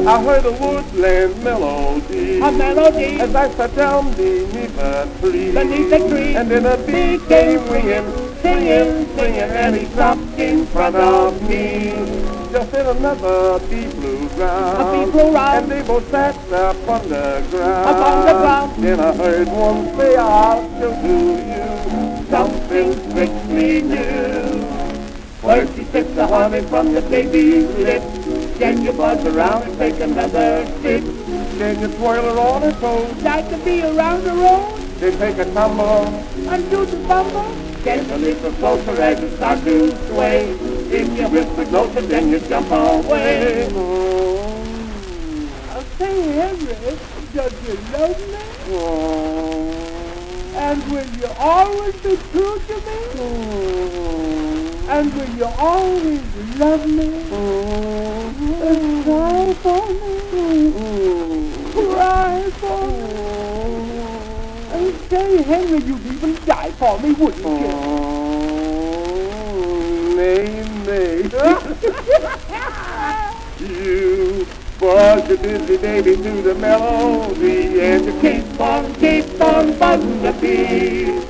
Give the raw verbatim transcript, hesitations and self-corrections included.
I heard a woodland melody, a melody, as I sat down beneath a tree, beneath the tree, and then a bee came winging, singing, singing, and he stopped in front of me, just in another deep blue ground, a deep blue round, and they both sat up on the ground, up on the ground. Then I heard one say, I'll show to you something strictly new. First he sips the honey from the baby's lips, then you buzz around and take another sip, then you twirl her on her toes, Like to be around the road, then take a tumble, and do the bumble. get a little closer as you start to sway, if you whisper closer then you jump away. I'll say, Henry, does you love me? Oh. And will you always be true to me? Oh. And will you always love me? Oh. And cry for me? Cry for me? And say, Henry, you'd even die for me, wouldn't you? Oh, nay, nay. You buzz your busy baby to the melody, and you keep on, keep on buzzing the bee.